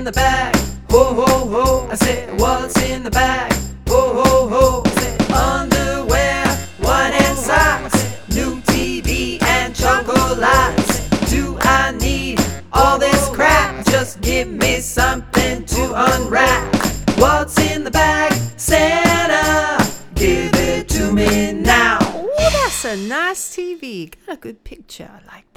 the bag? Ho, ho, ho. I said, what's in the bag? Ho, ho, ho. I said, underwear, wine and socks, new TV and chocolates. Do I need all this crap? Just give me something to unwrap. What's in the bag, Santa? Give it to me now. Oh, that's a nice TV. Got a good picture. I like that.